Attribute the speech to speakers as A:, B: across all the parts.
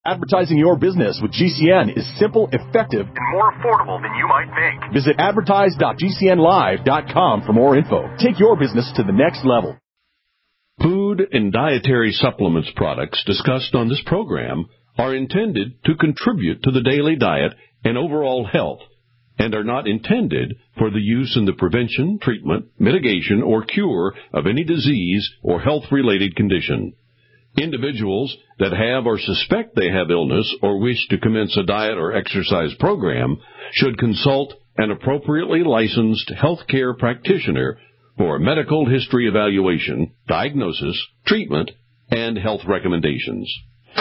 A: Advertising your business with GCN is simple, effective, and more affordable than you might think. Visit advertise.gcnlive.com for more info. Take your business to the next level.
B: Food and dietary supplements products discussed on this program are intended to contribute to the daily diet and overall health and are not intended for the use in the prevention, treatment, mitigation, or cure of any disease or health-related condition. Individuals that have or suspect they have illness or wish to commence a diet or exercise program should consult an appropriately licensed healthcare practitioner for a medical history evaluation, diagnosis, treatment, and health recommendations.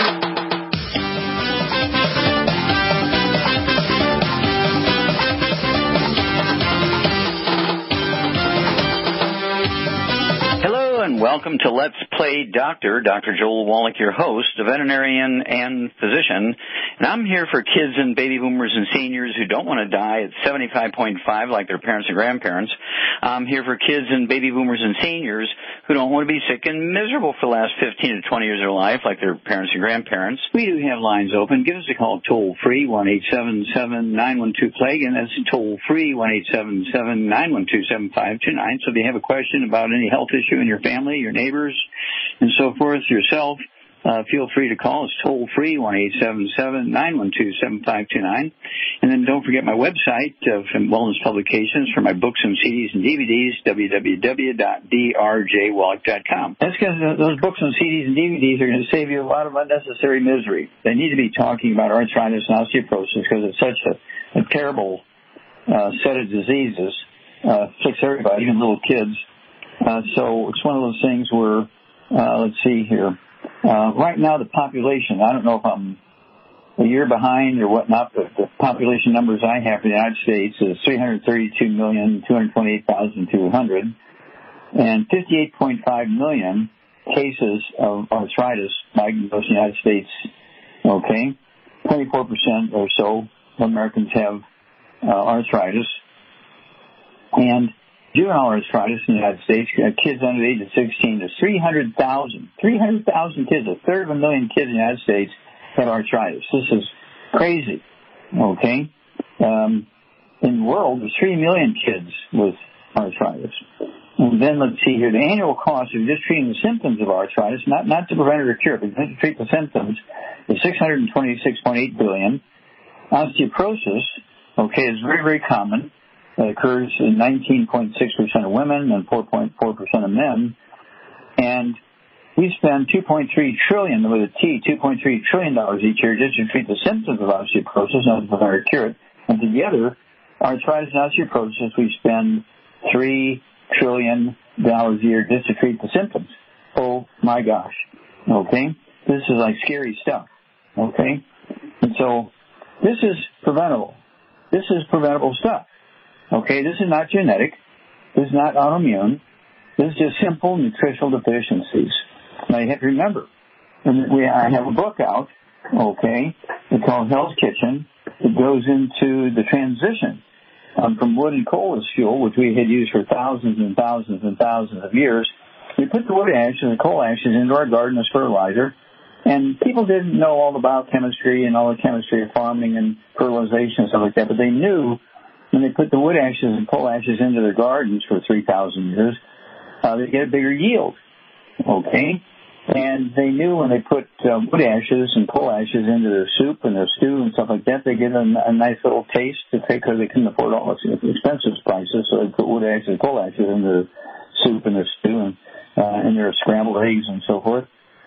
C: Welcome to Let's Play Doctor. Dr. Joel Wallach, your host, a veterinarian and physician. And I'm here for kids and baby boomers and seniors who don't want to die at 75.5 like their parents and grandparents. I'm here for kids and baby boomers and seniors who don't want to be sick and miserable for the last 15 to 20 years of their life like their parents and grandparents. We do have lines open. Give us a call toll-free, 1-877-912-PLAGUE, and that's toll-free, 1-877-912-7529. So if you have a question about any health issue in your family, your neighbors, and so forth, yourself, feel free to call us toll-free, 1-877-912-7529. And then don't forget my website from Wellness Publications for my books and CDs and DVDs, www.drjwallach.com. That's because those books and CDs and DVDs are going to save you a lot of unnecessary misery. They need to be talking about arthritis and osteoporosis because it's such a terrible set of diseases. Affects everybody, even little kids. So it's one of those things where, let's see here. Right now the population, I don't know if I'm a year behind or whatnot, but the population numbers I have in the United States is 332,228,200 and 58.5 million cases of arthritis diagnosed in the United States. Okay. 24% or so of Americans have arthritis. And juvenile arthritis in the United States, kids under the age of 16, is 300,000. 300,000 kids, a third of a million kids in the United States have arthritis. This is crazy, okay? In the world, there's 3 million kids with arthritis. And then let's see here, the annual cost of just treating the symptoms of arthritis, not to prevent it or cure, but to treat the symptoms, is $626.8 billion. Osteoporosis, okay, is very, very common. It occurs in 19.6% of women and 4.4% of men. And we spend $2.3 trillion with a T, $2.3 trillion each year just to treat the symptoms of osteoporosis, not to prevent or cure it. And together, arthritis and osteoporosis, we spend $3 trillion a year just to treat the symptoms. Oh my gosh. Okay? This is like scary stuff. Okay? And so, this is preventable. This is preventable stuff. Okay, this is not genetic. This is not autoimmune. This is just simple nutritional deficiencies. Now, you have to remember, I have a book out, okay, it's called Hell's Kitchen. It goes into the transition from wood and coal as fuel, which we had used for thousands and thousands and thousands of years. We put the wood ashes and coal ashes into our garden as fertilizer, and people didn't know all about chemistry and all the chemistry of farming and fertilization and stuff like that, but they knew when they put the wood ashes and coal ashes into their gardens for 3,000 years, they get a bigger yield, okay? And they knew when they put wood ashes and coal ashes into their soup and their stew and stuff like that, they get a nice little taste to take because they couldn't afford all the expensive spices, so they put wood ashes and coal ashes in their soup and their stew and their scrambled eggs and so forth.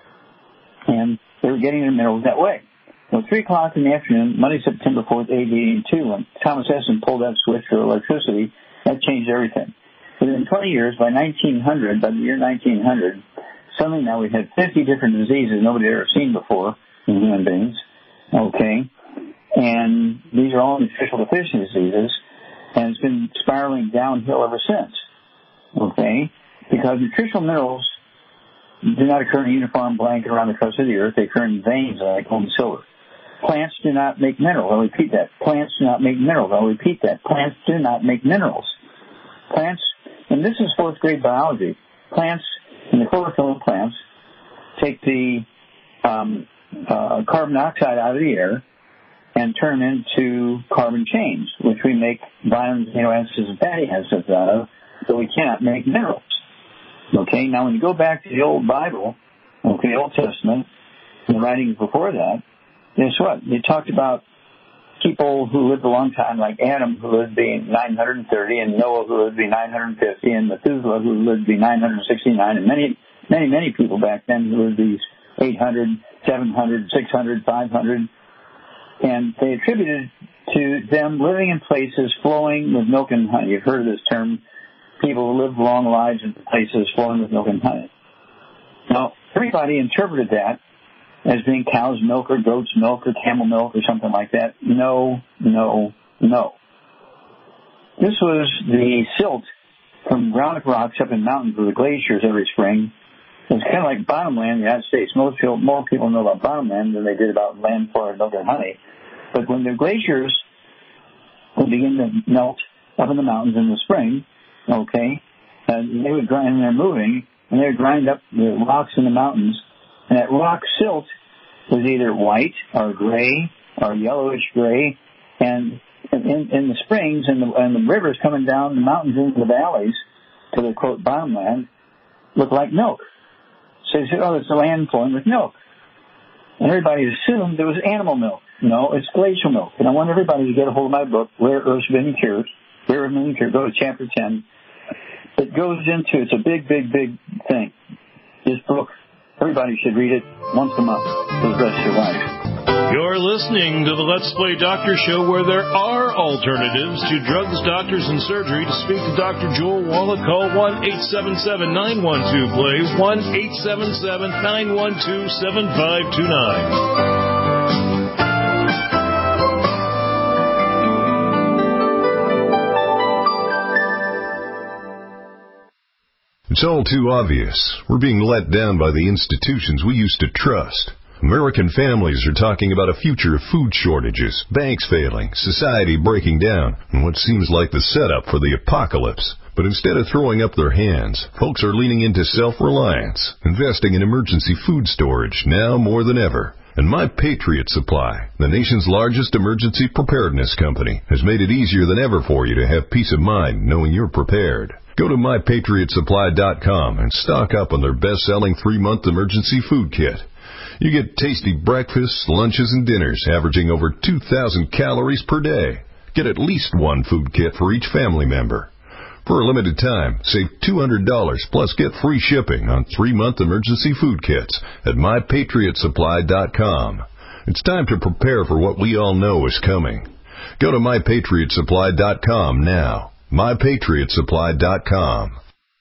C: And they were getting their minerals that way. Well, 3 o'clock in the afternoon, Monday, September 4th, 1882, when Thomas Edison pulled that switch for electricity, that changed everything. Within 20 years, by the year 1900, suddenly now we had 50 different diseases nobody had ever seen before in human beings, okay? And these are all nutritional deficiency diseases, and it's been spiraling downhill ever since, okay? Because nutritional minerals do not occur in a uniform blanket around the crust of the earth. They occur in veins like gold and silver. Plants do not make minerals. I'll repeat that. Plants do not make minerals. I'll repeat that. Plants do not make minerals. Plants, and this is fourth grade biology, plants, and the chlorophyll in plants, take the carbon dioxide out of the air and turn into carbon chains, which we make vitamins, amino acids, and fatty acids out of, but we cannot make minerals. Okay, now when you go back to the old Bible, okay, the Old Testament, the writings before that, guess what? They talked about people who lived a long time, like Adam, who lived to be 930, and Noah, who lived to be 950, and Methuselah, who lived to be 969, and many people back then who lived to be 800, 700, 600, 500. And they attributed to them living in places flowing with milk and honey. You've heard of this term, people who live long lives in places flowing with milk and honey. Now, everybody interpreted that as being cow's milk or goat's milk or camel milk or something like that. No. This was the silt from ground-up rocks up in mountains with the glaciers every spring. It's kind of like bottomland in the United States. More people know about bottomland than they did about land for milk and honey. But when the glaciers would begin to melt up in the mountains in the spring, okay, and they would grind, and they're moving, and they would grind up the rocks in the mountains, and that rock silt was either white or gray or yellowish gray, and in the springs and the rivers coming down the mountains into the valleys to the, quote, bottomland looked like milk. So they said, oh, it's the land flowing with milk. And everybody assumed it was animal milk. No, it's glacial milk. And I want everybody to get a hold of my book, Rare Earths of Many Cures. Rare Earths of Many Cures. Go to chapter 10. It goes into, it's a big thing. This book, everybody should read it once a month for the rest of your life.
D: You're listening to the Let's Play Doctor Show, where there are alternatives to drugs, doctors, and surgery. To speak to Dr. Joel Wallach, call 1-877-912-PLAY, 1-877-912-7529.
E: It's all too obvious. We're being let down by the institutions we used to trust. American families are talking about a future of food shortages, banks failing, society breaking down, and what seems like the setup for the apocalypse. But instead of throwing up their hands, folks are leaning into self-reliance, investing in emergency food storage now more than ever. And My Patriot Supply, the nation's largest emergency preparedness company, has made it easier than ever for you to have peace of mind knowing you're prepared. Go to MyPatriotSupply.com and stock up on their best-selling 3-month emergency food kit. You get tasty breakfasts, lunches, and dinners averaging over 2,000 calories per day. Get at least one food kit for each family member. For a limited time, save $200 plus get free shipping on 3-month emergency food kits at MyPatriotSupply.com. It's time to prepare for what we all know is coming. Go to MyPatriotSupply.com now. MyPatriotSupply.com.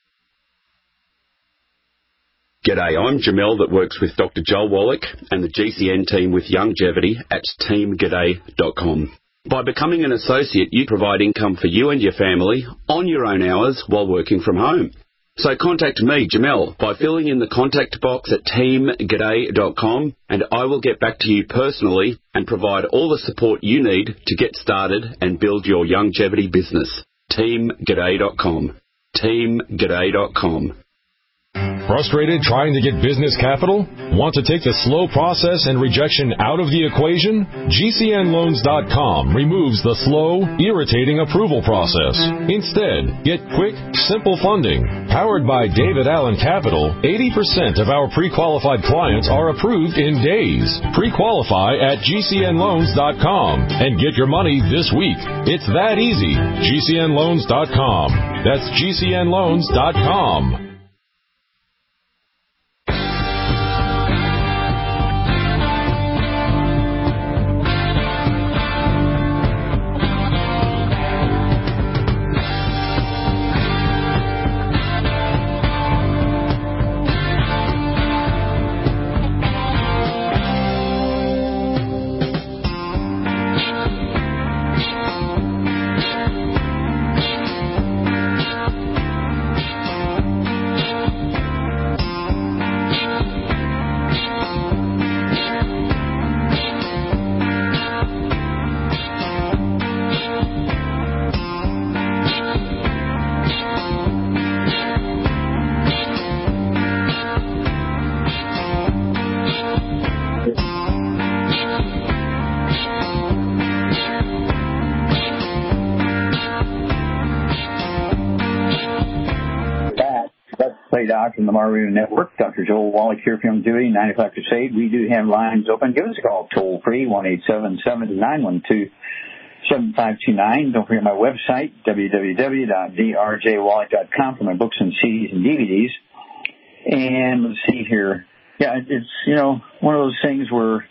F: G'day, I'm Jamel that works with Dr. Joel Wallach and the GCN team with Longevity at teamg'day.com. By becoming an associate, you provide income for you and your family on your own hours while working from home. So contact me, Jamel, by filling in the contact box at teamg'day.com, and I will get back to you personally and provide all the support you need to get started and build your longevity business. teamg'day.com. teamg'day.com.
G: Frustrated trying to get business capital? Want to take the slow process and rejection out of the equation? GCNloans.com removes the slow, irritating approval process. Instead, get quick, simple funding. Powered by David Allen Capital, 80% of our pre-qualified clients are approved in days. Pre-qualify at GCNloans.com and get your money this week. It's that easy. GCNloans.com. That's GCNloans.com.
C: Play Doctor on the Mar Radio Network. Dr. Joel Wallach here from Young Duty, 95 Crusade. We do have lines open. Give us a call toll-free, 1-877-912-7529. Don't forget my website, www.drjwallach.com, for my books and CDs and DVDs. And let's see here. Yeah, it's, one of those things where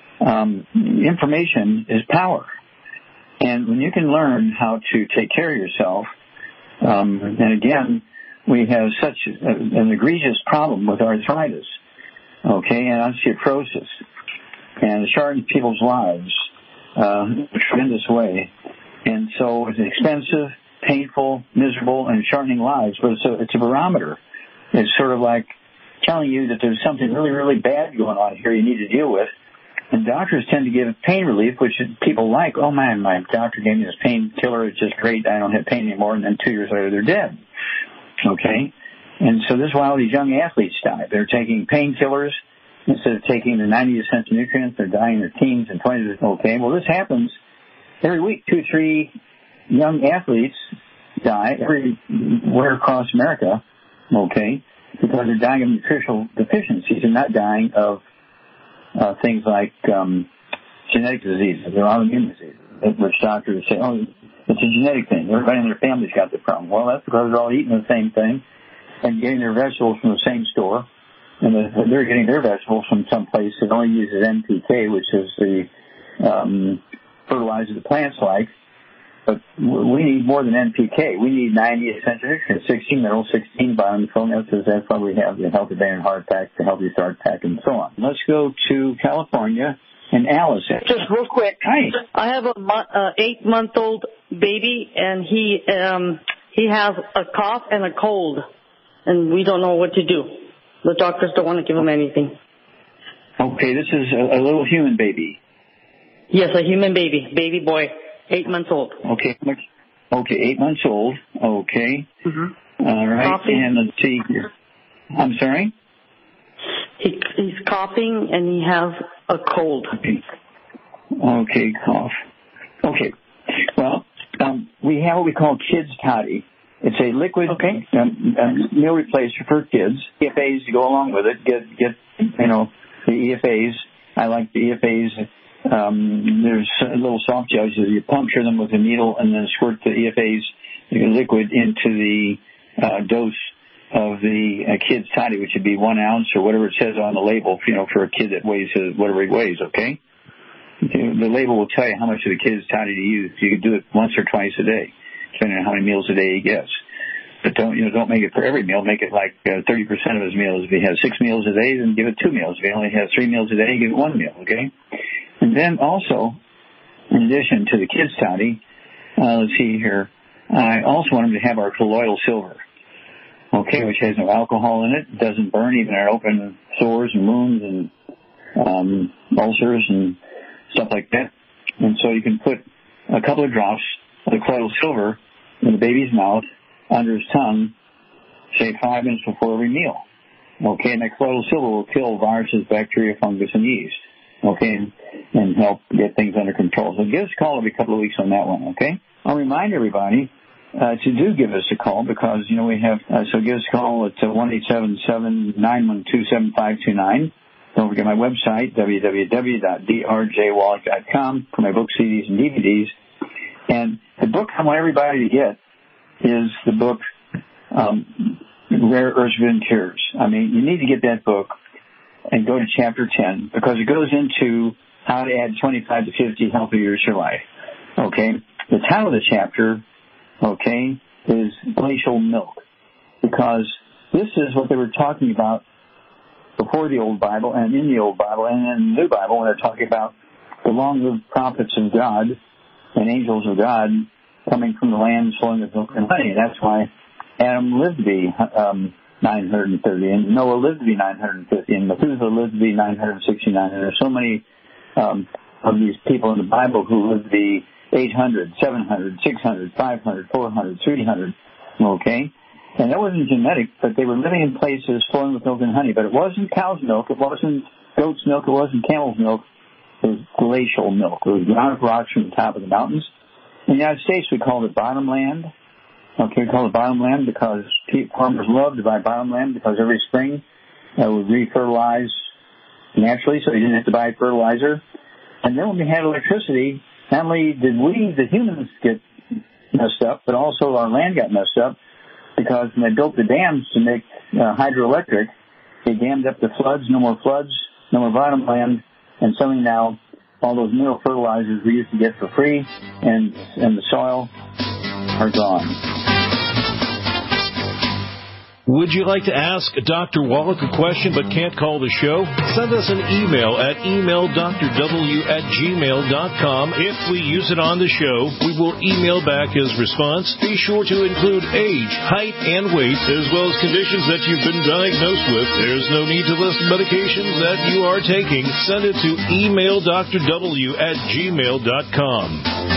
C: information is power. And when you can learn how to take care of yourself, and again, we have such an egregious problem with arthritis, okay, and osteoporosis, and it shortens people's lives in a tremendous way. And so it's expensive, painful, miserable, and shortening lives, but it's a barometer. It's sort of like telling you that there's something really, really bad going on here you need to deal with. And doctors tend to give pain relief, which people like. Oh, man, my doctor gave me this painkiller. It's just great. I don't have pain anymore. And then 2 years later, they're dead. Okay? And so this is why all these young athletes die. They're taking painkillers instead of taking the 90 essential nutrients. They're dying in their teens and 20s. Okay? Well, this happens every week. 2-3 young athletes die everywhere across America. Okay? Because they're dying of nutritional deficiencies and not dying of things like genetic diseases or autoimmune diseases, which doctors say, oh, it's a genetic thing. Everybody in their family's got the problem. Well, that's because they're all eating the same thing and getting their vegetables from the same store. And they're getting their vegetables from some place that only uses NPK, which is the fertilizer the plants like. But we need more than NPK. We need 90 essential nutrients, 16 minerals, 16 vitamins, minerals. That's why we have the Healthy Brain and Heart Pack, the Healthy Start Pack, and so on. Let's go to California and Alice.
H: Just real quick.
C: Hi.
H: I have a 8-month-old baby, and he has a cough and a cold, and we don't know what to do. The doctors don't want to give him anything.
C: Okay, this is a little human baby.
H: Yes, a human baby boy. 8 months old.
C: Okay. 8 months old. Okay.
H: Mm-hmm.
C: All right.
H: Coughing.
C: And let's see. I'm sorry?
H: He's coughing and he has a cold.
C: Okay, cough. Okay. Well, we have what we call Kids Toddy. It's a liquid meal replacer for kids. EFAs to go along with it. Get the EFAs. I like the EFAs. There's little soft gels. You puncture them with a needle and then squirt the EFAs liquid into the dose of the kid's toddy, which would be 1 ounce or whatever it says on the label, for a kid that weighs whatever he weighs, okay? The label will tell you how much of the kid's toddy to use. You can do it once or twice a day, depending on how many meals a day he gets. But don't make it for every meal. Make it like 30% of his meals. If he has 6 meals a day, then give it 2 meals. If he only has 3 meals a day, give it 1 meal, okay? And then also, in addition to the kids' toddy, let's see here, I also want him to have our colloidal silver, okay, which has no alcohol in it. It doesn't burn even in open sores and wounds and ulcers and stuff like that. And so you can put a couple of drops of the colloidal silver in the baby's mouth, under his tongue, say 5 minutes before every meal. Okay, and that colloidal silver will kill viruses, bacteria, fungus, and yeast. Okay, and help get things under control. So give us a call every couple of weeks on that one, okay? I'll remind everybody to do give us a call because, we have, so give us a call at 1-877-912-7529. Don't forget my website, www.drjwallach.com, for my books, CDs, and DVDs. And the book I want everybody to get is the book, Rare Earths Within Cures. You need to get that book and go to chapter 10 because it goes into how to add 25 to 50 healthy years to your life. Okay? The title of the chapter, okay, is Glacial Milk because this is what they were talking about before the Old Bible and in the Old Bible and in the New Bible when they're talking about the long-lived prophets of God and angels of God coming from the land flowing with milk and honey. That's why Adam lived to be 930, and Noah lived to be 950, and Methuselah lived to be 969. And there's so many of these people in the Bible who lived to be 800, 700, 600, 500, 400, 300, okay? And that wasn't genetic, but they were living in places flowing with milk and honey. But it wasn't cow's milk, it wasn't goat's milk, it wasn't camel's milk. It was glacial milk. It was ground rocks from the top of the mountains. In the United States, we called it bottomland. Okay, we call it bottomland because farmers love to buy bottomland because every spring would re-fertilize naturally, so you didn't have to buy fertilizer. And then when we had electricity, not only did we, the humans, get messed up, but also our land got messed up because when they built the dams to make hydroelectric, they dammed up the floods, no more bottomland, and suddenly now all those mineral fertilizers we used to get for free and the soil are gone.
D: Would you like to ask Dr. Wallach a question but can't call the show? Send us an email at emaildrw@gmail.com. If we use it on the show, we will email back his response. Be sure to include age, height, and weight, as well as conditions that you've been diagnosed with. There's no need to list medications that you are taking. Send it to emaildrw@gmail.com.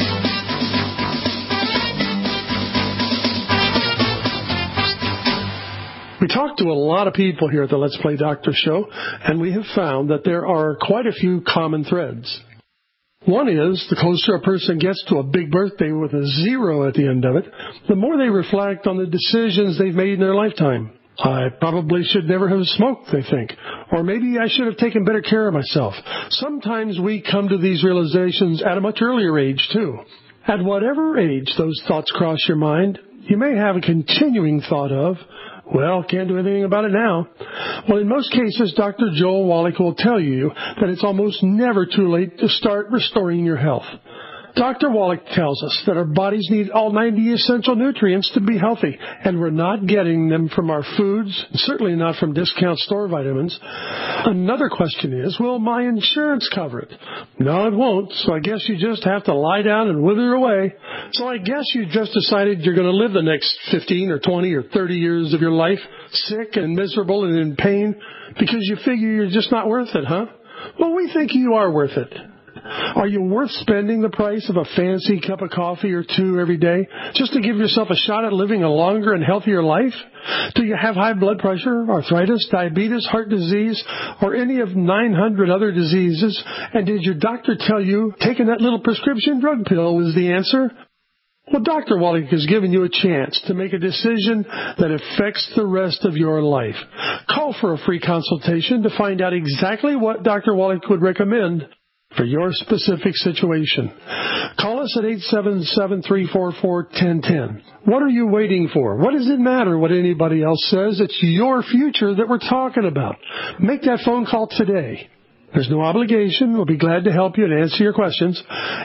I: We talk to a lot of people here at the Let's Play Doctor show, and we have found that there are quite a few common threads. One is, the closer a person gets to a big birthday with a 0 at the end of it, the more they reflect on the decisions they've made in their lifetime. I probably should never have smoked, they think. Or maybe I should have taken better care of myself. Sometimes we come to these realizations at a much earlier age, too. At whatever age those thoughts cross your mind, you may have a continuing thought of, well, can't do anything about it now. Well, in most cases, Dr. Joel Wallach will tell you that it's almost never too late to start restoring your health. Dr. Wallach tells us that our bodies need all 90 essential nutrients to be healthy, and we're not getting them from our foods, certainly not from discount store vitamins. Another question is, will my insurance cover it? No, it won't, so I guess you just have to lie down and wither away. So I guess you just decided you're going to live the next 15 or 20 or 30 years of your life sick and miserable and in pain because you figure you're just not worth it, huh? Well, we think you are worth it. Are you worth spending the price of a fancy cup of coffee or two every day just to give yourself a shot at living a longer and healthier life? Do you have high blood pressure, arthritis, diabetes, heart disease, or any of 900 other diseases? And did your doctor tell you taking that little prescription drug pill is the answer? Well, Dr. Wallach has given you a chance to make a decision that affects the rest of your life. Call for a free consultation to find out exactly what Dr. Wallach would recommend for your specific situation. Call us at 877-344-1010. What are you waiting for? What does it matter what anybody else says? It's your future that we're talking about. Make that phone call today. There's no obligation. We'll be glad to help you and answer your questions.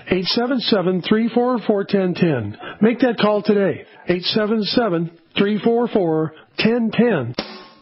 I: 877-344-1010. Make that call today. 877-344-1010.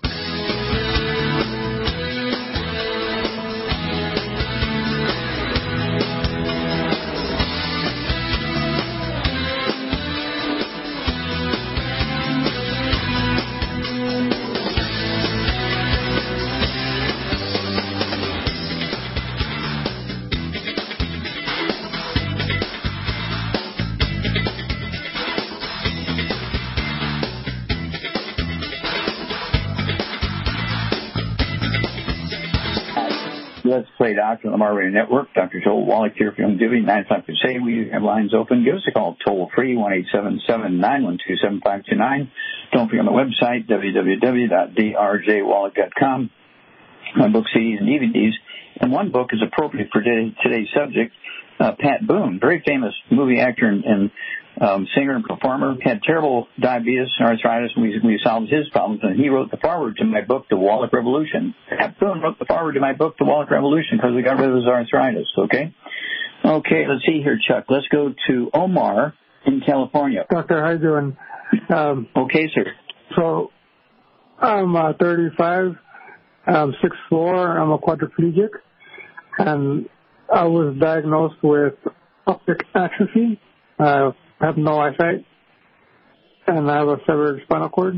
C: Let's Play Doctor on the Lamar Radio Network. Dr. Joel Wallach here for Youngevity. 9 o'clock to say we have lines open. Give us a call toll-free, 1-877-912-7529. Don't forget my website, www.drjwallach.com. My book, CDs, and DVDs. And one book is appropriate for today's subject. Pat Boone, very famous movie actor and singer and performer, had terrible diabetes and arthritis, and we solved his problems, and he wrote the foreword to my book, The Wallach Revolution. Pat Boone wrote the foreword to my book, The Wallach Revolution, because we got rid of his arthritis, okay? Okay, let's see here, Chuck. Let's go to Omar in California.
J: Doctor, how you doing?
C: Okay, sir.
J: So, I'm 35, I'm 6'4", I'm a quadriplegic, and I was diagnosed with optic atrophy. I have no eyesight, and I have a severed spinal cord.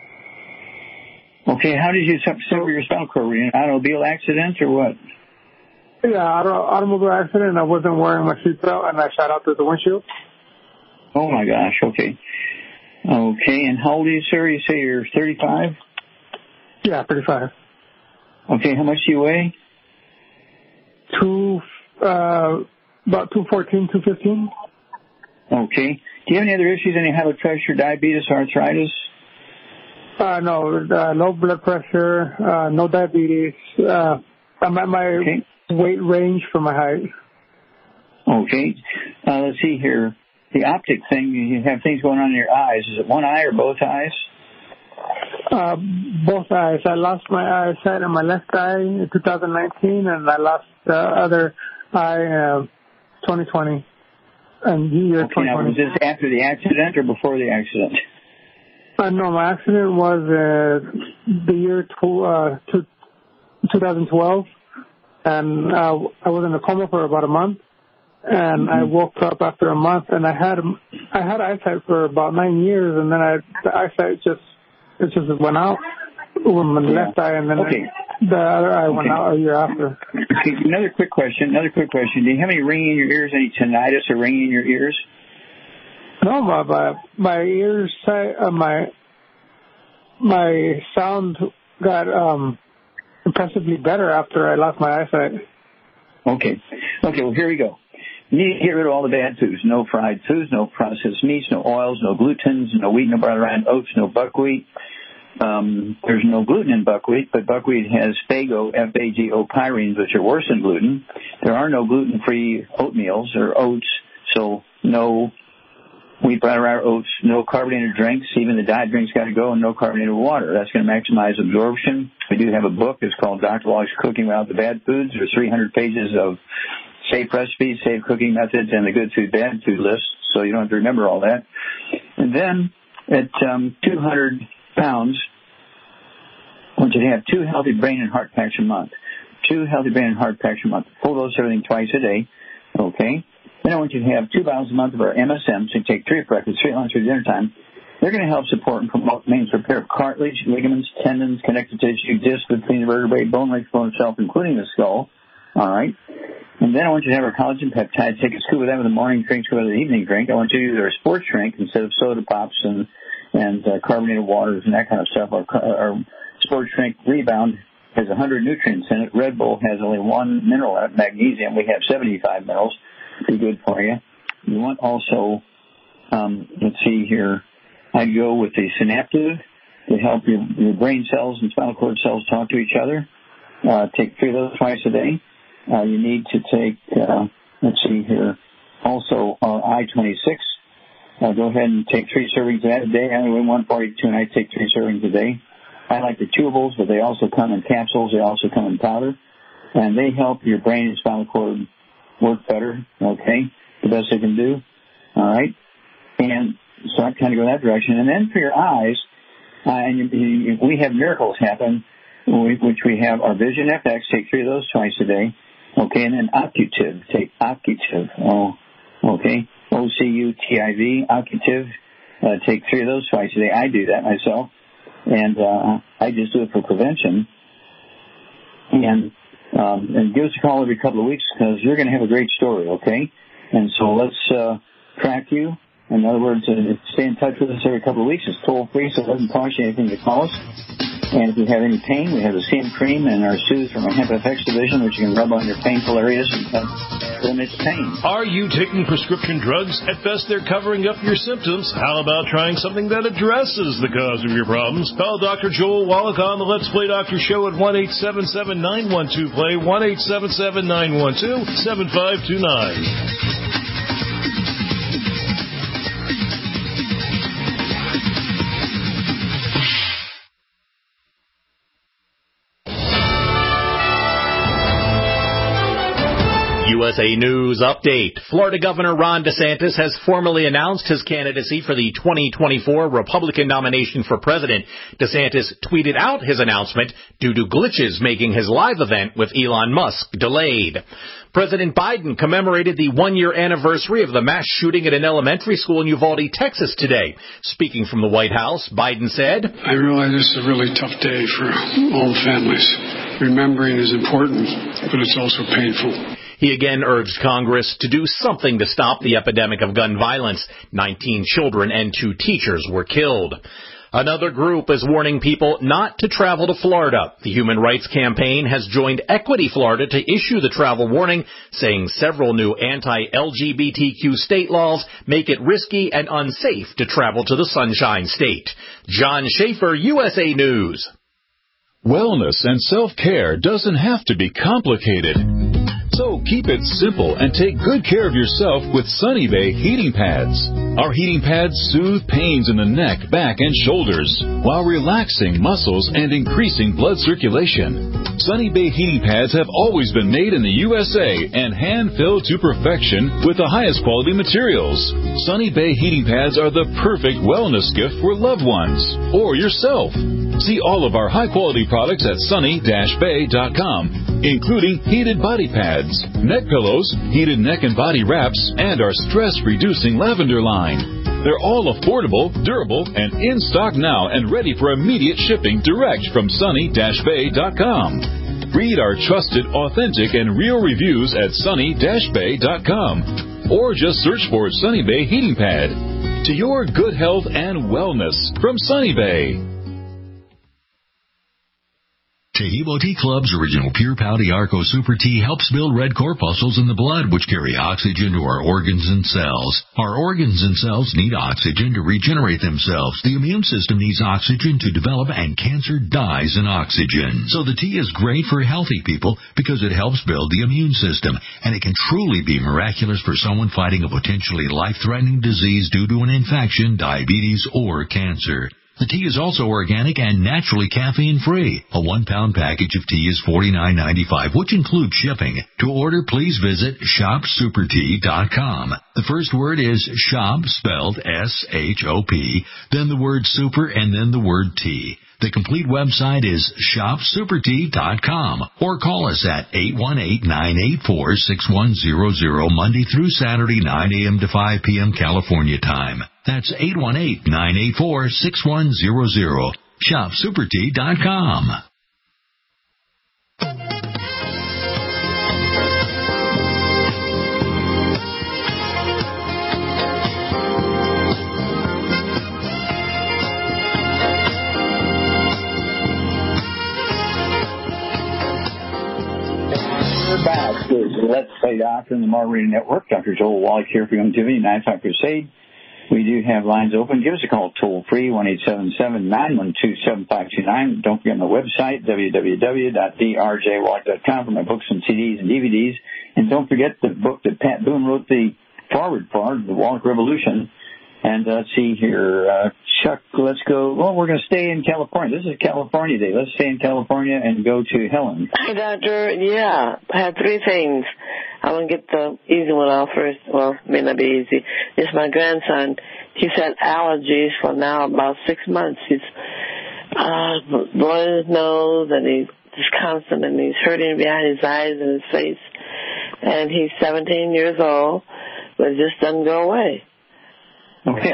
C: Okay, how did you sever your spinal cord? Were you in an automobile accident or what?
J: Yeah, automobile accident. I wasn't wearing my seatbelt, and I shot out through the windshield.
C: Oh, my gosh, okay. Okay, and how old are you, sir? You say you're 35?
J: Yeah, 35.
C: Okay, how much do you weigh?
J: About 214, 215.
C: Okay. Do you have any other issues, any high blood pressure, diabetes, arthritis?
J: No, low blood pressure, no diabetes. I'm at my weight range for my height.
C: Okay. Let's see here. The optic thing, you have things going on in your eyes. Is it one eye or both eyes?
J: Both eyes. I lost my eyesight in my left eye in 2019, and I lost the other eye 2020. And year 2020.
C: Now, was this after the accident or before the accident?
J: No, my accident was the year 2012, and I was in a coma for about a month, and I woke up after a month, and I had eyesight for about 9 years, and then the eyesight just went out with my left eye, and then the other eye went out a year after.
C: Another quick question. Do you have any ringing in your ears, any tinnitus or ringing in your ears?
J: No, my ears, my sound got impressively better after I lost my eyesight.
C: Okay, well, here we go. You need to get rid of all the bad foods. No fried foods, no processed meats, no oils, no glutens, no wheat, no brown rice, oats, no buckwheat. There's no gluten in buckwheat, but buckwheat has Fago, F-A-G-O pyrines, which are worse than gluten. There are no gluten-free oatmeals or oats, so no wheat, brown rice, oats, no carbonated drinks. Even the diet drinks got to go, and no carbonated water. That's going to maximize absorption. We do have a book. It's called Dr. Wallich's Cooking Without the Bad Foods. There's 300 pages of safe recipes, safe cooking methods, and the good food, bad food list, so you don't have to remember all that. And then at 200 pounds, I want you to have 2 healthy brain and heart packs a month. 2 healthy brain and heart packs a month. Full dose everything twice a day. Okay? Then I want you to have 2 bottles a month of our MSM, so you take 3 at breakfast, 3 at lunch, 3 at dinner time. They're going to help support and promote maintenance repair of cartilage, ligaments, tendons, connective tissue, discs between the vertebrae, bone, legs, bone itself, including the skull. All right? And then I want you to have our collagen peptide. Take a scoop of that with a morning drink, scoop of the evening drink. I want you to use our sports drink instead of soda pops and carbonated waters and that kind of stuff. Our sports drink Rebound has 100 nutrients in it. Red Bull has only 1 mineral in it, magnesium. We have 75 minerals. Be good for you. You want also, let's see here, I'd go with the Synaptive to help your brain cells and spinal cord cells talk to each other. Take 3 of those twice a day. You need to take, let's see here, also I-26. Go ahead and take 3 servings of that a day. I only weigh 142, and I take 3 servings a day. I like the chewables, but they also come in capsules. They also come in powder. And they help your brain and spinal cord work better, okay? The best they can do, all right? And so I kind of go in that direction. And then for your eyes, we have miracles happen, which we have our Vision FX. Take 3 of those twice a day, okay? And then Occutive. Take Occutive, okay? OCUTIV, Occutive. Take 3 of those twice a day. I do that myself. And I just do it for prevention. And give us a call every couple of weeks because you're going to have a great story, okay? And so let's track you. In other words, stay in touch with us every couple of weeks. It's toll-free, so it doesn't cost you anything to call us. And if you have any pain, we have the CM Cream and our Soothe from our Hemp FX division, which you can rub on your painful areas and eliminate the pain.
D: Are you taking prescription drugs? At best, they're covering up your symptoms. How about trying something that addresses the cause of your problems? Call Dr. Joel Wallach on the Let's Play Doctor Show at 1-877-912-PLAY, 1-877-912-7529.
K: USA News Update. Florida Governor Ron DeSantis has formally announced his candidacy for the 2024 Republican nomination for president. DeSantis tweeted out his announcement due to glitches making his live event with Elon Musk delayed. President Biden commemorated the 1-year anniversary of the mass shooting at an elementary school in Uvalde, Texas today. Speaking from the White House, Biden said,
L: I realize this is a really tough day for all the families. Remembering is important, but it's also painful.
K: He again urged Congress to do something to stop the epidemic of gun violence. 19 children and 2 teachers were killed. Another group is warning people not to travel to Florida. The Human Rights Campaign has joined Equity Florida to issue the travel warning, saying several new anti-LGBTQ state laws make it risky and unsafe to travel to the Sunshine State. John Schaefer, USA News.
M: Wellness and self-care doesn't have to be complicated. So keep it simple and take good care of yourself with Sunny Bay heating pads. Our heating pads soothe pains in the neck, back, and shoulders while relaxing muscles and increasing blood circulation. Sunny Bay heating pads have always been made in the USA and hand-filled to perfection with the highest quality materials. Sunny Bay heating pads are the perfect wellness gift for loved ones or yourself. See all of our high-quality products at sunny-bay.com, including heated body pads, neck pillows, heated neck and body wraps, and our stress-reducing lavender line. They're all affordable, durable, and in stock now and ready for immediate shipping direct from sunny-bay.com. Read our trusted, authentic, and real reviews at sunny-bay.com, or just search for Sunny Bay Heating Pad. To your good health and wellness from Sunny Bay.
N: Taheebo Tea Club's original Pure Pouty Arco Super Tea helps build red corpuscles in the blood, which carry oxygen to our organs and cells. Our organs and cells need oxygen to regenerate themselves. The immune system needs oxygen to develop, and cancer dies in oxygen. So the tea is great for healthy people because it helps build the immune system, and it can truly be miraculous for someone fighting a potentially life-threatening disease due to an infection, diabetes, or cancer. The tea is also organic and naturally caffeine-free. A 1-pound package of tea is $49.95, which includes shipping. To order, please visit shopsupertea.com. The first word is shop, spelled S-H-O-P, then the word super, and then the word tea. The complete website is shopsupertea.com, or call us at 818-984-6100 Monday through Saturday, 9 a.m. to 5 p.m. California time. That's 818-984-6100. shopsupertea.com.
C: Back to Let's Play Doctor in the Mark Radio Network. Dr. Joel Wallach here for Youngevity, 9 Talk Crusade. We do have lines open. Give us a call toll free, 1-877-912-7529. Don't forget my website, www.drjwallach.com, for my books and CDs and DVDs. And don't forget the book that Pat Boone wrote the forward for, The Wallach Revolution. And let's see here, Chuck, let's go. Well, we're going to stay in California. This is California Day. Let's stay in California and go to Helen.
O: Hi, Doctor. Yeah, I had 3 things. I want to get the easy one out first. Well, it may not be easy. It's my grandson. He's had allergies for now about 6 months. He's blowing his nose, and he's disconsolate, and he's hurting behind his eyes and his face. And he's 17 years old, but it just doesn't go away.
C: Okay.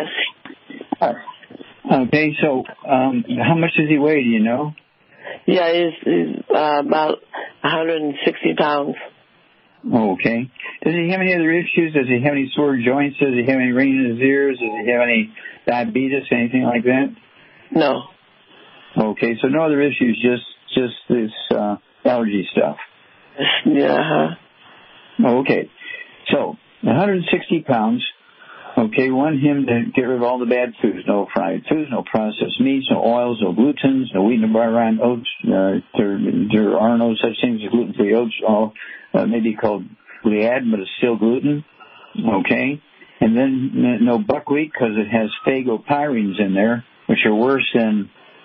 C: Okay, so how much does he weigh, do you know?
O: Yeah, he's about 160 pounds.
C: Okay. Does he have any other issues? Does he have any sore joints? Does he have any ringing in his ears? Does he have any diabetes, anything like that?
O: No.
C: Okay, so no other issues, just this allergy stuff.
O: Yeah.
C: Okay. So, 160 pounds. Okay, want him to get rid of all the bad foods. No fried foods, no processed meats, no oils, no glutens, no wheat, no bran, oats. There are no such things as gluten-free oats. All maybe called gliad, but it's still gluten. Okay, and then no buckwheat because it has phagopyrines in there, which are worse than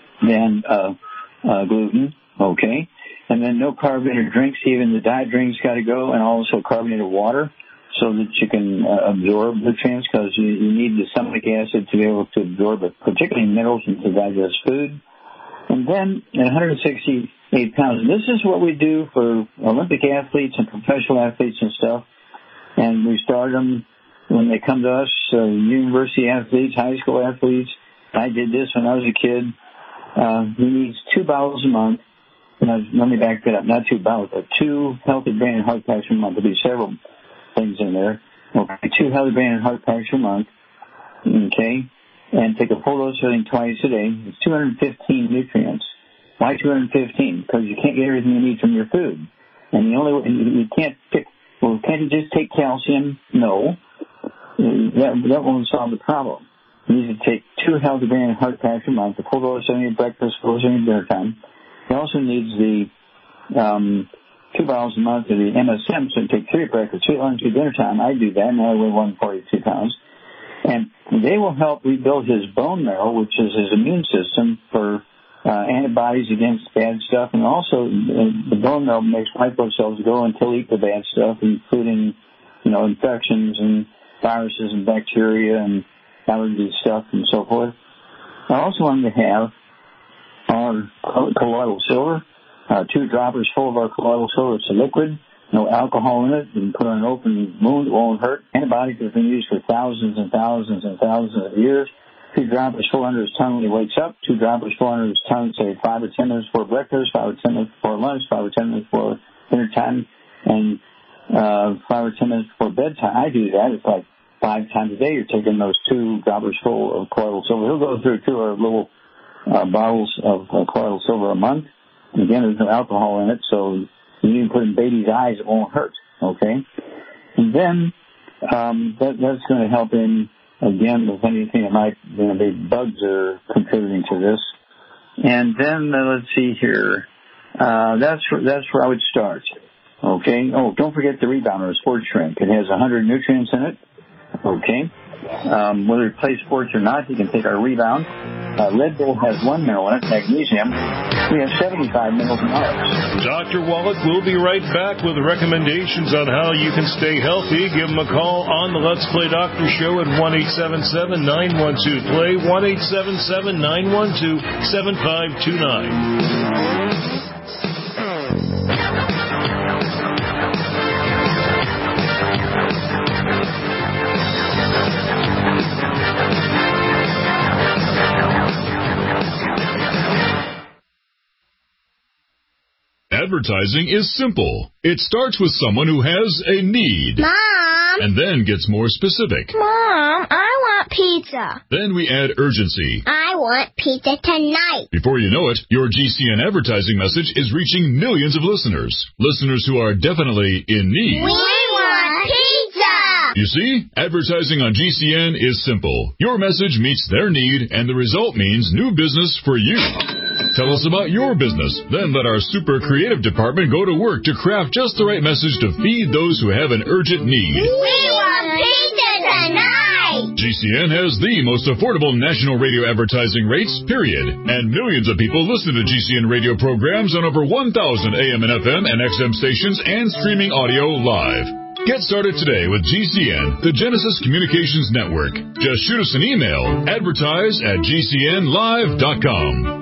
C: gluten. Okay, and then no carbonated drinks. Even the diet drinks got to go, and also carbonated water, so that you can absorb nutrients, because you need the stomach acid to be able to absorb it, particularly minerals, and to digest food. And then at 168 pounds, and this is what we do for Olympic athletes and professional athletes and stuff, and we start them when they come to us, university athletes, high school athletes. I did this when I was a kid. He needs 2 bottles a month. Let me back that up. Not 2 bottles, but 2 healthy brain and heart packs a month. There'll be several things in there. Okay, 2 healthy brain and heart packs a month. Okay, and take a full dose of everything twice a day. It's 215 nutrients. Why 215? Because you can't get everything you need from your food. And you can't pick, well, can't you just take calcium? No. That won't solve the problem. You need to take 2 healthy grain heart packs a month, a full dose of your breakfast, full dose of your dinner time. He also needs the 2 bottles a month of the MSM, so you take 3 at breakfast, 2 at lunch, 2 at dinner time. I do that, and I weigh 142 pounds. And they will help rebuild his bone marrow, which is his immune system for antibodies against bad stuff. And also, the bone marrow makes white blood cells go and kill, eat the bad stuff, including, infections and viruses and bacteria and allergy stuff and so forth. I also wanted to have our colloidal silver, 2 droppers full of our colloidal silver. It's a liquid, no alcohol in it. You can put it on an open wound, it won't hurt. Antibiotics have been used for thousands and thousands and thousands of years. 2 droppers full under his tongue when he wakes up, 2 droppers full under his tongue, say 5 or 10 minutes before breakfast, 5 or 10 minutes before lunch, 5 or 10 minutes before dinner time, and 5 or 10 minutes before bedtime. I do that. It's like 5 times a day you're taking those 2 droppers full of colloidal silver. He'll go through 2 little bottles of colloidal silver a month. And again, there's no alcohol in it, so you can put in baby's eyes, it won't hurt, okay? And then that's going to help him, again, with anything that might, be bugs are contributing to this. And then, let's see here, that's where I would start, okay? Oh, don't forget the Rebounder, sports drink. It has 100 nutrients in it, okay? Whether it plays sports or not, you can take our Rebound. Red Bull has 1 mineral in it, magnesium. We have 75 minerals and minerals.
D: Dr. Wallach will be right back with recommendations on how you can stay healthy. Give him a call on the Let's Play Doctor Show at 1-877-912-PLAY, 1-877-912-7529.
M: Advertising is simple. It starts with someone who has a need.
P: Mom!
M: And then gets more specific.
P: Mom, I want pizza.
M: Then we add urgency.
P: I want pizza tonight.
M: Before you know it, your GCN advertising message is reaching millions of listeners. Listeners who are definitely in need.
P: We want pizza!
M: You see, advertising on GCN is simple. Your message meets their need, and the result means new business for you. Tell us about your business. Then let our super creative department go to work to craft just the right message to feed those who have an urgent need.
P: We want pizza tonight!
M: GCN has the most affordable national radio advertising rates, period. And millions of people listen to GCN radio programs on over 1,000 AM and FM and XM stations and streaming audio live. Get started today with GCN, the Genesis Communications Network. Just shoot us an email, advertise@gcnlive.com.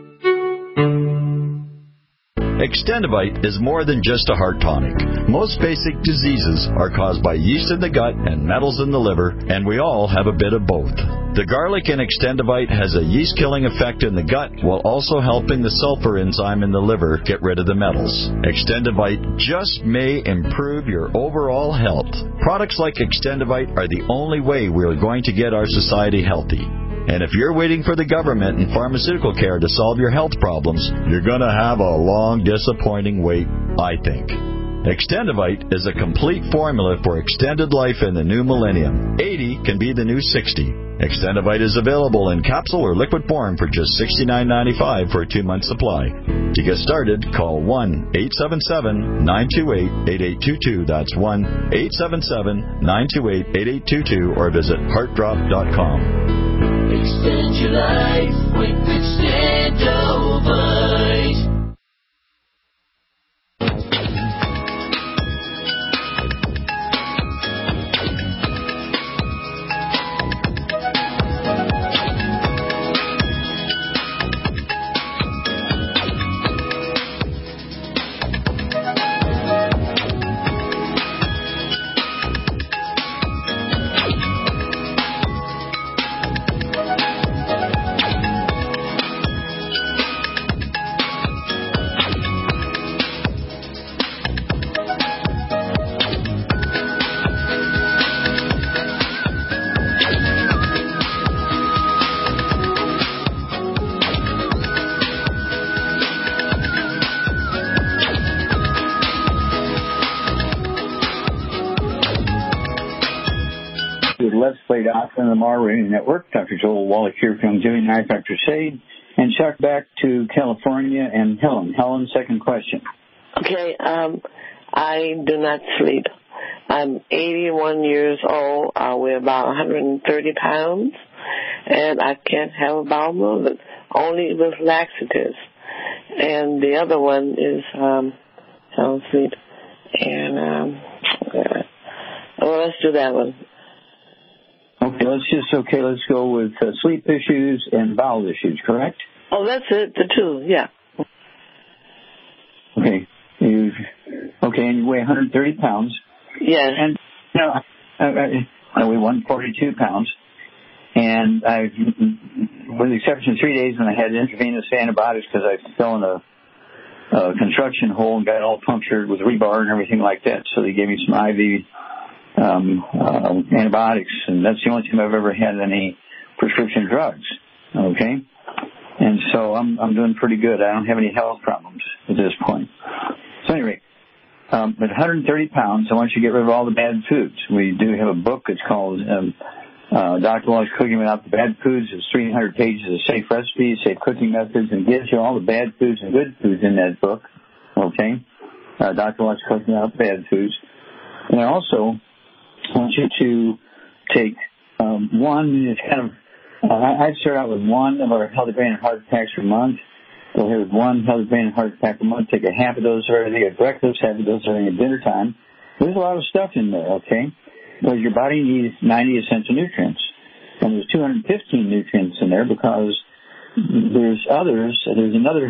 Q: Extendivite is more than just a heart tonic. Most basic diseases are caused by yeast in the gut and metals in the liver, and we all have a bit of both. The garlic in Extendivite has a yeast-killing effect in the gut while also helping the sulfur enzyme in the liver get rid of the metals. Extendivite just may improve your overall health. Products like Extendivite are the only way we are going to get our society healthy. And if you're waiting for the government and pharmaceutical care to solve your health problems, you're going to have a long, disappointing wait, I think. Extendivite is a complete formula for extended life in the new millennium. 80 can be the new 60. Extendivite is available in capsule or liquid form for just $69.95 for a 2-month supply. To get started, call 1-877-928-8822. That's 1-877-928-8822 or visit heartdrop.com.
R: Extend your life with Extendivite.
C: Let's Play Doctor on the Mar Radio Network. Dr. Joel Wallach here from Jimmy Knife, Dr. Sade, and Chuck back to California and Helen. Helen, second question.
O: Okay, I do not sleep. I'm 81 years old. I weigh about 130 pounds, and I can't have a bowel movement, only with laxatives. And the other one is I don't sleep. And well, let's do that one.
C: Okay, let's go with sleep issues and bowel issues, correct?
O: Oh, that's it, the two, yeah.
C: Okay. And you weigh 130 pounds.
O: Yes.
C: And I weigh 142 pounds. And with the exception of 3 days when I had intravenous antibiotics because I fell in a construction hole and got all punctured with rebar and everything like that. So they gave me some IV antibiotics, and that's the only time I've ever had any prescription drugs. Okay? And so I'm doing pretty good. I don't have any health problems at this point. So anyway, at 130 pounds, I want you to get rid of all the bad foods. We do have a book. It's called Dr. Wallach's Cooking Without the Bad Foods. It's 300 pages of safe recipes, safe cooking methods, and gives you all the bad foods and good foods in that book. Okay? Dr. Wallach's Cooking Without the Bad Foods. And I also want you to take one, it's kind of, I'd start out with one of our healthy brain and heart attacks per month. Go ahead with one healthy brain and heart attack a month. Take a half of those everything at breakfast, half of those everything at dinner time. There's a lot of stuff in there, okay? Because your body needs 90 essential nutrients. And there's 215 nutrients in there because there's another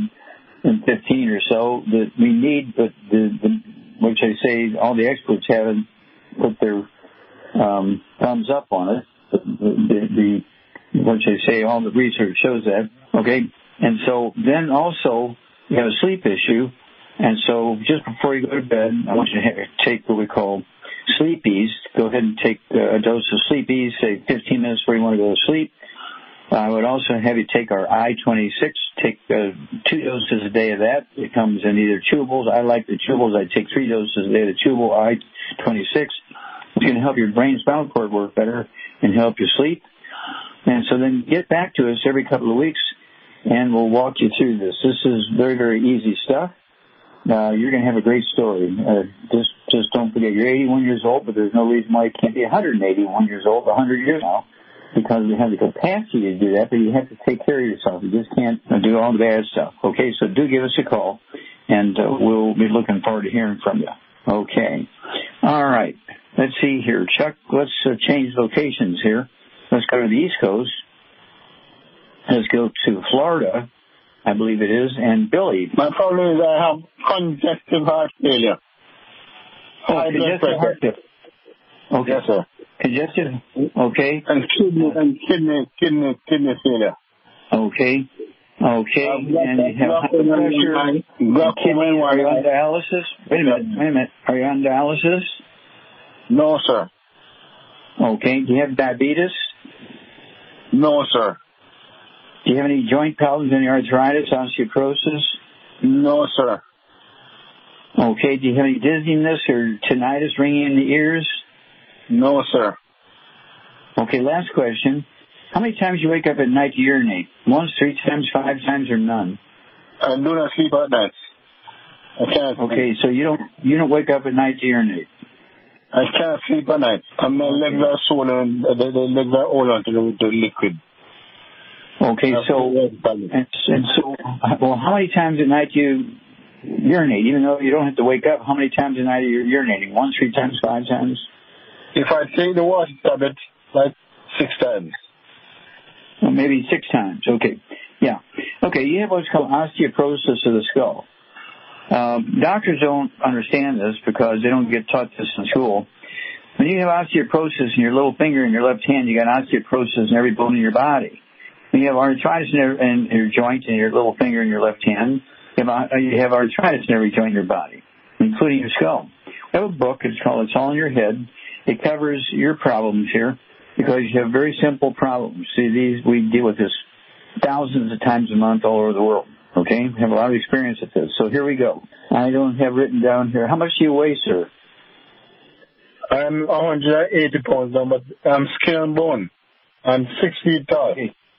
C: 115 or so that we need, but which I say all the experts haven't put their thumbs up on it. Which I say all the research shows that, okay? And so then also you have a sleep issue, and so just before you go to bed, I want you to take what we call Sleepies. Go ahead and take a dose of Sleepies, say 15 minutes before you want to go to sleep. I would also have you take our I-26, take 2 doses a day of that. It comes in either chewables. I like the chewables. I take 3 doses a day of the chewable I-26. It's going to help your brain and spinal cord work better and help you sleep. And so then get back to us every couple of weeks, and we'll walk you through this. This is very, very easy stuff. You're going to have a great story. Just don't forget, you're 81 years old, but there's no reason why you can't be 181 years old 100 years now, because we have the capacity to do that, but you have to take care of yourself. You just can't do all the bad stuff. Okay, so do give us a call, and we'll be looking forward to hearing from you. Okay. All right. Let's see here. Chuck, let's change locations here. Let's go to the East Coast. Let's go to Florida, I believe it is, and Billy.
S: My problem is I have congestive heart failure.
C: Oh, congestive heart failure. Okay.
S: Yes, sir.
C: Congestive, okay.
S: And kidney failure.
C: Okay. Okay. And you have high pressure. Kidney. Are you on dialysis? Wait a minute. Are you on dialysis?
S: No, sir.
C: Okay. Do you have diabetes?
S: No, sir.
C: Do you have any joint problems, any arthritis, osteoporosis?
S: No, sir.
C: Okay. Do you have any dizziness or tinnitus, ringing in the ears?
S: No, sir.
C: Okay, last question. How many times do you wake up at night to urinate? Once, 3 times, 5 times, or none?
S: I do not sleep at night. I can't.
C: Okay, so you don't wake up at night to urinate?
S: I can't sleep at night. My legs are swollen. The legs are all onto the liquid.
C: Okay, well, how many times at night do you urinate? Even though you don't have to wake up, how many times a night are you urinating? 1, 3 times, 5 times?
S: If I take the water tablet, like 6 times.
C: Well, maybe 6 times. Okay. Yeah. Okay, you have what's called osteoporosis of the skull. Doctors don't understand this because they don't get taught this in school. When you have osteoporosis in your little finger and your left hand, you got osteoporosis in every bone in your body. When you have arthritis in your joint and your little finger and your left hand, you have arthritis in every joint in your body, including your skull. We have a book. It's called It's All in Your Head. It covers your problems here because you have very simple problems. See, we deal with this thousands of times a month all over the world. Okay? We have a lot of experience with this. So here we go. I don't have written down here. How much do you weigh, sir?
S: I'm 180 pounds now, but I'm skin and bone. I'm 6 feet tall.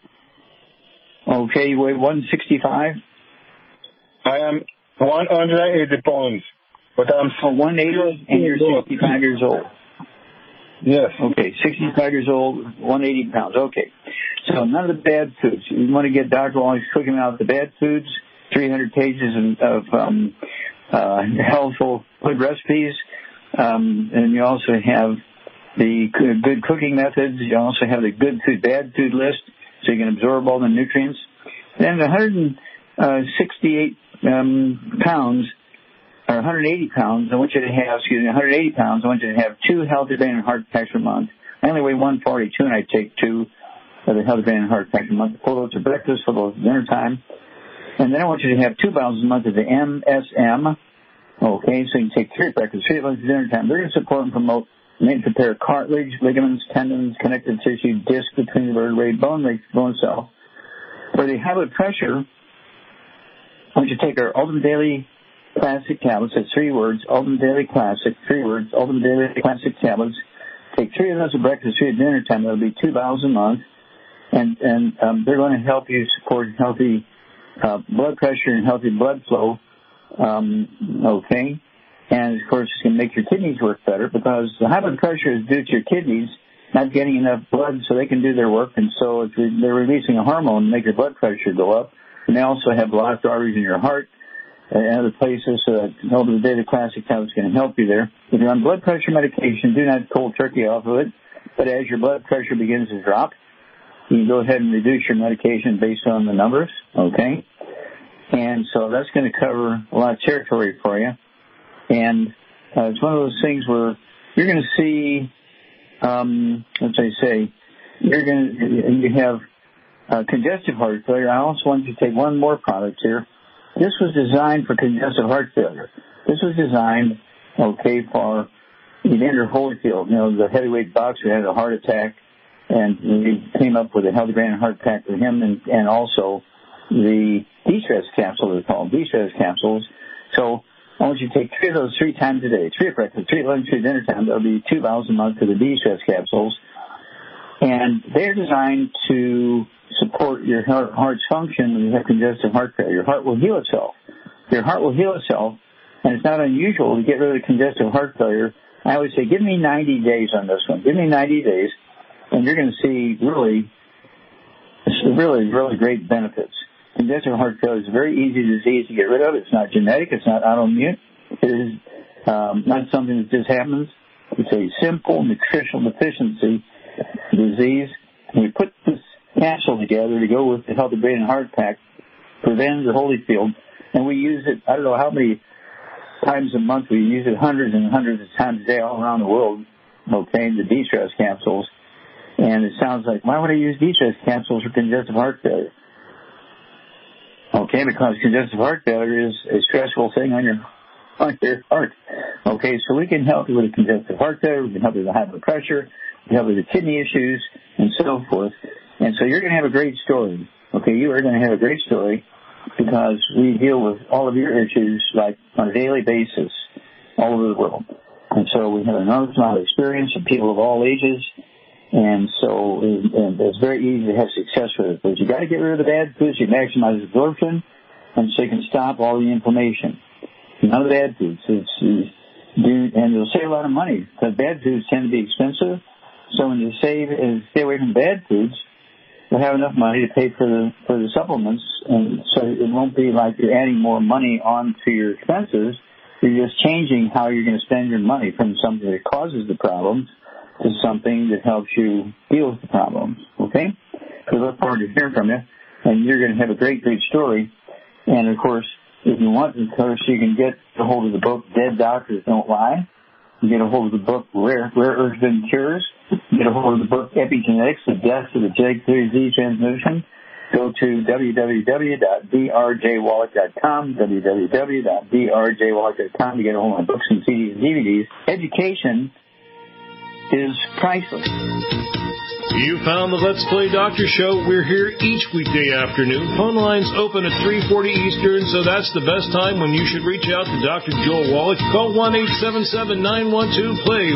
C: Okay, you weigh 165?
S: I am 180 pounds, but I'm
C: 180 and you're 65 years old.
S: Yes.
C: Okay, 65 years old, 180 pounds. Okay. So none of the bad foods. You want to get Dr. Wallink's cooking out the bad foods, 300 pages of healthful food recipes. And you also have the good cooking methods. You also have the good food, bad food list, so you can absorb all the nutrients. Then 168 pounds, or 180 pounds, I want you to have, 180 pounds, I want you to have 2 healthy brain and heart packs a month. I only weigh 142, and I take 2 of the healthy brain and heart packs a month. 4 loads of breakfast, 4 loads of dinner time. And then I want you to have 2 bottles a month of the MSM. Okay, so you can take 3 breakfast, 3 loads of dinner time. They're going to support and promote and prepare cartilage, ligaments, tendons, connective tissue, disc between the vertebrae, bone cell. For the high blood pressure, I want you to take our Ultimate Daily Classic tablets. That's 3 words. Ultimate Daily Classic. 3 words. Ultimate Daily Classic tablets. Take 3 of those at breakfast, 3 at dinner time. That'll be 2 bottles a month, and they're going to help you support healthy blood pressure and healthy blood flow. Okay, and of course it's going to make your kidneys work better because the high blood pressure is due to your kidneys not getting enough blood so they can do their work, and so they're releasing a hormone to make your blood pressure go up. And they also have blocked arteries in your heart and other places, so that Ultimate Daily Classic tablet is going to help you there. If you're on blood pressure medication, do not cold turkey off of it, but as your blood pressure begins to drop, you can go ahead and reduce your medication based on the numbers, okay? And so that's going to cover a lot of territory for you. And it's one of those things where you're going to see, you have congestive heart failure. I also want you to take one more product here. This was designed for congestive heart failure. This was designed, okay, for Evander Holyfield, the heavyweight boxer who had a heart attack, and we came up with a healthy brain and heart pack for him, and also the de-stress capsule, they're called de-stress capsules. So I want you to take 3 of those 3 times a day, 3 at breakfast, 3 at lunch, 3 at dinner time. That'll be 2 bottles a month for the de-stress capsules. And they're designed to support your heart's function when you have congestive heart failure. Your heart will heal itself. Your heart will heal itself, and it's not unusual to get rid of congestive heart failure. I always say, give me 90 days on this one. Give me 90 days, and you're going to see really great benefits. Congestive heart failure is a very easy disease to get rid of. It's not genetic. It's not autoimmune. It is not something that just happens. It's a simple nutritional deficiency disease. And we put this capsule together to go with the Healthy Brain and Heart Pack for Evander Holyfield, and we use it, I don't know how many times a month. We use it hundreds and hundreds of times a day all around the world, okay, the de-stress capsules. And it sounds like, why would I use de-stress capsules for congestive heart failure? Okay, because congestive heart failure is a stressful thing on your heart. Okay, so we can help you with congestive heart failure, we can help you with high blood pressure, we can help you with kidney issues, and so forth. And so you're going to have a great story. Okay, you are going to have a great story because we deal with all of your issues like on a daily basis all over the world. And so we have an enormous amount of experience of people of all ages. And so it's very easy to have success with it. But you got to get rid of the bad foods. You maximize absorption, and so you can stop all the inflammation. None of the bad foods. And you'll save a lot of money because bad foods tend to be expensive. So when you stay away from bad foods, you'll have enough money to pay for the supplements, and so it won't be like you're adding more money onto your expenses. You're just changing how you're going to spend your money from something that causes the problems to something that helps you deal with the problems, okay? So I look forward to hearing from you, and you're going to have a great, great story. And, of course, if you want, of course, you can get a hold of the book, Dead Doctors Don't Lie. You get a hold of the book, Rare Earth Been Cures. You get a hold of the book, Epigenetics, The Death of the Genetic Theory Disease Transmission. Go to www.drjwallach.com, www.drjwallach.com to get a hold of my books and CDs and DVDs. Education is priceless.
D: You found the Let's Play Doctor Show. We're here each weekday afternoon. Phone lines open at 3:40 Eastern, so that's the best time when you should reach out to Dr. Joel Wallach. Call 1-877-912-PLAY,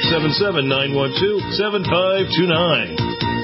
D: 1-877-912-7529.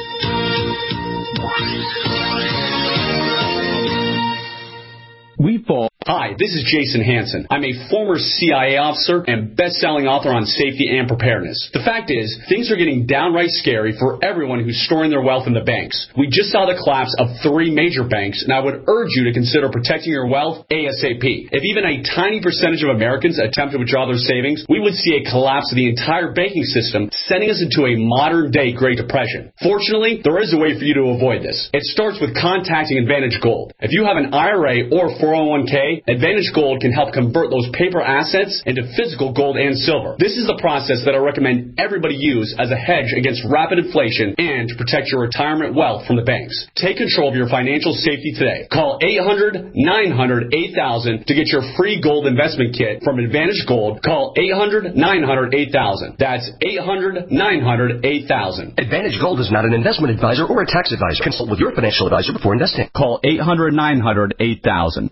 T: Hi, this is Jason Hansen. I'm a former CIA officer and best-selling author on safety and preparedness. The fact is, things are getting downright scary for everyone who's storing their wealth in the banks. We just saw the collapse of 3 major banks, and I would urge you to consider protecting your wealth ASAP. If even a tiny percentage of Americans attempt to withdraw their savings, we would see a collapse of the entire banking system, sending us into a modern-day Great Depression. Fortunately, there is a way for you to avoid this. It starts with contacting Advantage Gold. If you have an IRA or 401k, Advantage Gold can help convert those paper assets into physical gold and silver. This is the process that I recommend everybody use as a hedge against rapid inflation and to protect your retirement wealth from the banks. Take control of your financial safety today. Call 800-900-8000 to get your free gold investment kit from Advantage Gold. Call 800-900-8000. That's 800-900-8000.
U: Advantage Gold is not an investment advisor or a tax advisor. Consult with your financial advisor before investing.
V: Call 800-900-8000.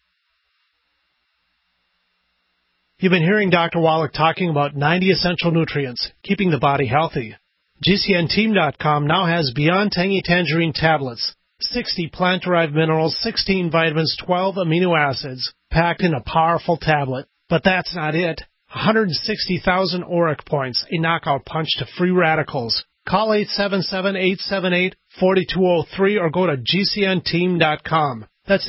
W: You've been hearing Dr. Wallach talking about 90 essential nutrients, keeping the body healthy. GCNteam.com now has Beyond Tangy Tangerine tablets, 60 plant-derived minerals, 16 vitamins, 12 amino acids, packed in a powerful tablet. But that's not it. 160,000 auric points, a knockout punch to free radicals. Call 877-878-4203 or go to GCNteam.com. That's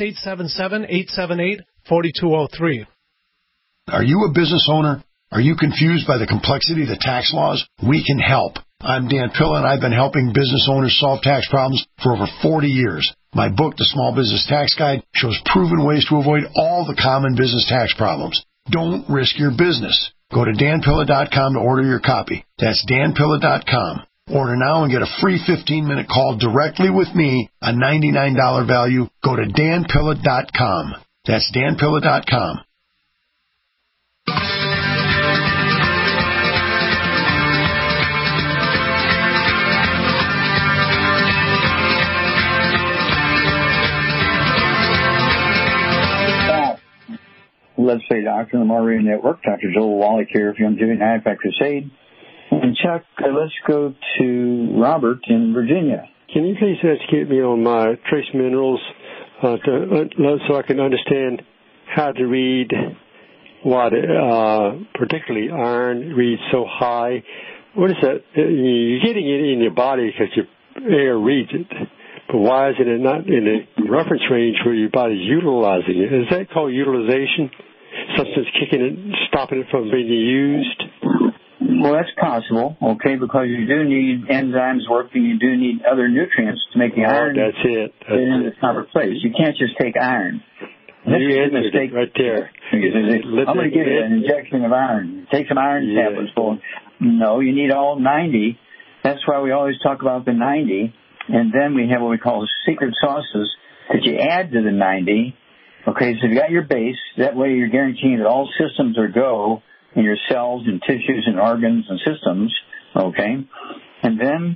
W: 877-878-4203.
X: Are you a business owner? Are you confused by the complexity of the tax laws? We can help. I'm Dan Pilla, and I've been helping business owners solve tax problems for over 40 years. My book, The Small Business Tax Guide, shows proven ways to avoid all the common business tax problems. Don't risk your business. Go to danpilla.com to order your copy. That's danpilla.com. Order now and get a free 15-minute call directly with me, a $99 value. Go to danpilla.com. That's danpilla.com.
C: Let's Say Doctor, the Mar Radio Network. Dr. Joel Wallach here if you want to do an Halifax Crusade. And Chuck, let's go to Robert in Virginia.
Y: Can you please educate me on my trace minerals so I can understand how to read what, particularly iron, reads so high? What is that? You're getting it in your body because your air reads it. But why isn't it not in a reference range where your body's utilizing it? Is that called utilization? Something's kicking it, stopping it from being used?
C: Well, that's possible, okay, because you do need enzymes working, you do need other nutrients to make the iron
Y: that's it.
C: Get in the proper place. You can't just take iron.
Y: You answered it right there.
C: I'm going to give you an injection of iron. Take some iron tablets for. No, you need all 90. That's why we always talk about the 90. And then we have what we call secret sauces that you add to the 90. Okay, so you got your base. That way you're guaranteeing that all systems are go in your cells and tissues and organs and systems. Okay, and then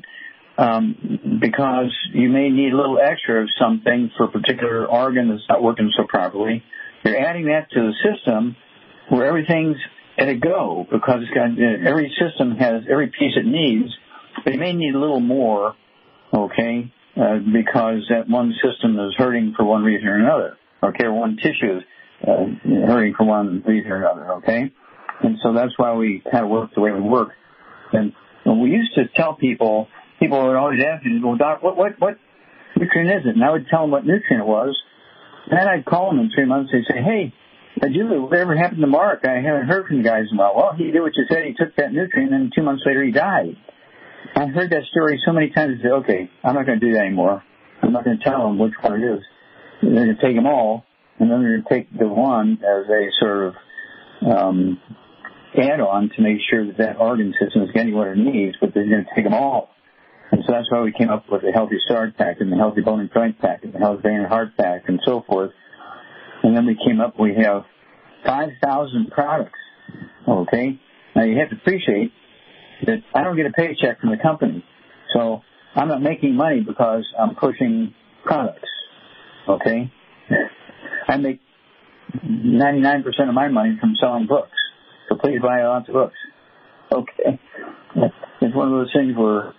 C: because you may need a little extra of something for a particular organ that's not working so properly, you're adding that to the system where everything's at a go, because it's got, every system has every piece it needs, but you may need a little more, okay, because that one system is hurting for one reason or another, okay, or one tissue is hurting for one reason or another, okay? And so that's why we kind of work the way we work. And we used to tell people would always ask me, well, Doc, what nutrient is it? And I would tell them what nutrient it was. And then I'd call them in 3 months and they'd say, hey, Julie, whatever happened to Mark? I haven't heard from you guys in a while. Well, he did what you said. He took that nutrient, and then 2 months later he died. I've heard that story so many times. I said, okay, I'm not going to do that anymore. I'm not going to tell them which one it is. They're going to take them all, and then they're going to take the one as a sort of add-on to make sure that that organ system is getting what it needs, but they're going to take them all. And so that's why we came up with the Healthy Start Pack and the Healthy Bone and Joint Pack and the Healthy Brain and Heart Pack and so forth. And then we came up, we have 5,000 products, okay? Now you have to appreciate that I don't get a paycheck from the company. So I'm not making money because I'm pushing products. Okay? I make 99% of my money from selling books. So please buy lots of books. Okay? It's one of those things where,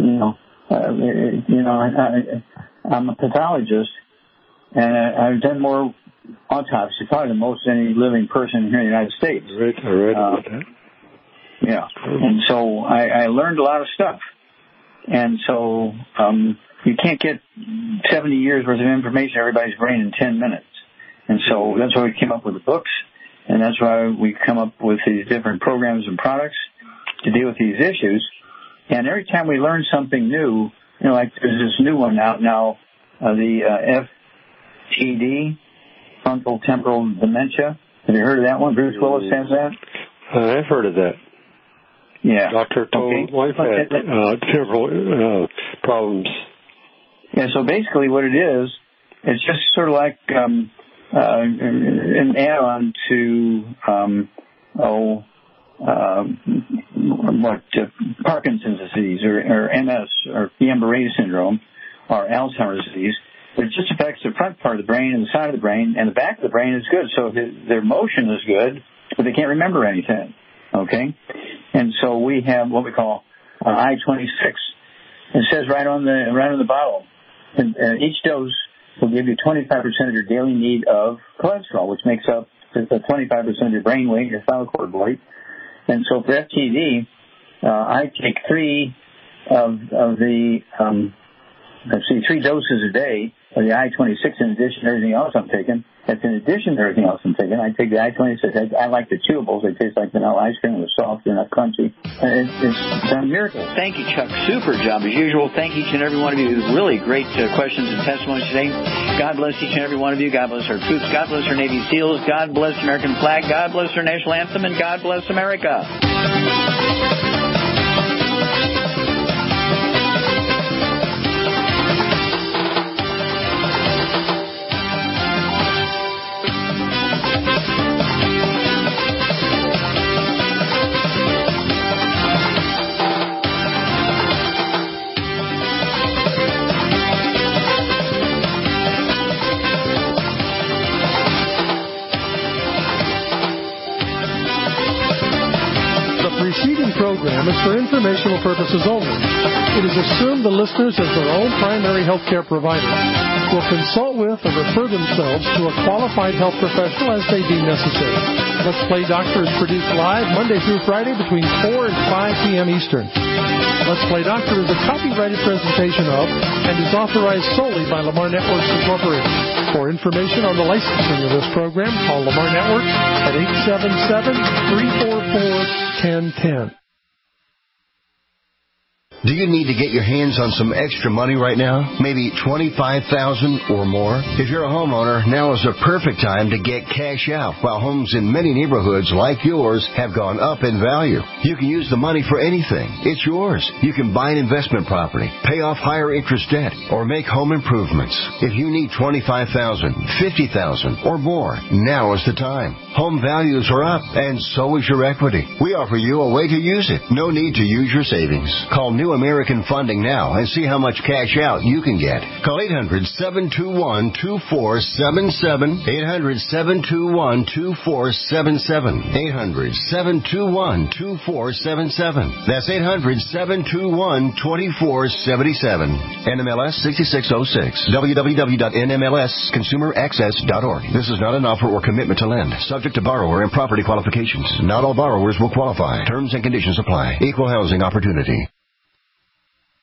C: I'm a pathologist, and I've done more autopsies probably than most any living person here in the United States.
Y: I read about that.
C: Yeah. And so I learned a lot of stuff. And so you can't get 70 years worth of information in everybody's brain in 10 minutes. And so that's why we came up with the books, and that's why we come up with these different programs and products to deal with these issues. And every time we learn something new, like there's this new one out now, the FTD, frontal temporal dementia. Have you heard of that one? Bruce Willis has that?
Y: I've heard of that.
C: Yeah.
Y: Doctor told wife had temporal problems.
C: Yeah, so basically what it is, it's just sort of like an add-on to Parkinson's disease or MS or Guillain-Barré syndrome or Alzheimer's disease. It just affects the front part of the brain and the side of the brain, and the back of the brain is good. So their motion is good, but they can't remember anything. Okay? And so we have what we call I-26. It says right on the bottle. And each dose will give you 25% of your daily need of cholesterol, which makes up 25% of your brain weight, your spinal cord weight. And so for FTD, I take 3 doses a day of the I-26 in addition to everything else I'm taking. That's in addition to everything else I'm taking. I take the I-26. I like the chewables. They taste like vanilla ice cream. They're soft. They're not crunchy. It's a miracle.
A: Thank you, Chuck. Super job as usual. Thank each and every one of you. Really great questions and testimonies today. God bless each and every one of you. God bless our troops. God bless our Navy SEALs. God bless the American flag. God bless our national anthem. And God bless America.
I: Program is for informational purposes only. It is assumed the listeners, as their own primary health care provider, will consult with or refer themselves to a qualified health professional as they deem necessary. Let's Play Doctor is produced live Monday through Friday between 4 and 5 p.m. Eastern. Let's Play Doctor is a copyrighted presentation of and is authorized solely by Lamar Networks Incorporated. For information on the licensing of this program, call Lamar Networks at 877-344-1010.
B: Do you need to get your hands on some extra money right now? Maybe $25,000 or more? If you're a homeowner, now is the perfect time to get cash out while homes in many neighborhoods like yours have gone up in value. You can use the money for anything. It's yours. You can buy an investment property, pay off higher interest debt, or make home improvements. If you need $25,000, $50,000 or more, now is the time. Home values are up, and so is your equity. We offer you a way to use it. No need to use your savings. Call New American Funding now and see how much cash out you can get. Call 800-721-2477. 800-721-2477. 800-721-2477. That's 800-721-2477. NMLS 6606. www.nmlsconsumeraccess.org. This is not an offer or commitment to lend. Subject to borrower and property qualifications. Not all borrowers will qualify. Terms and conditions apply. Equal housing opportunity.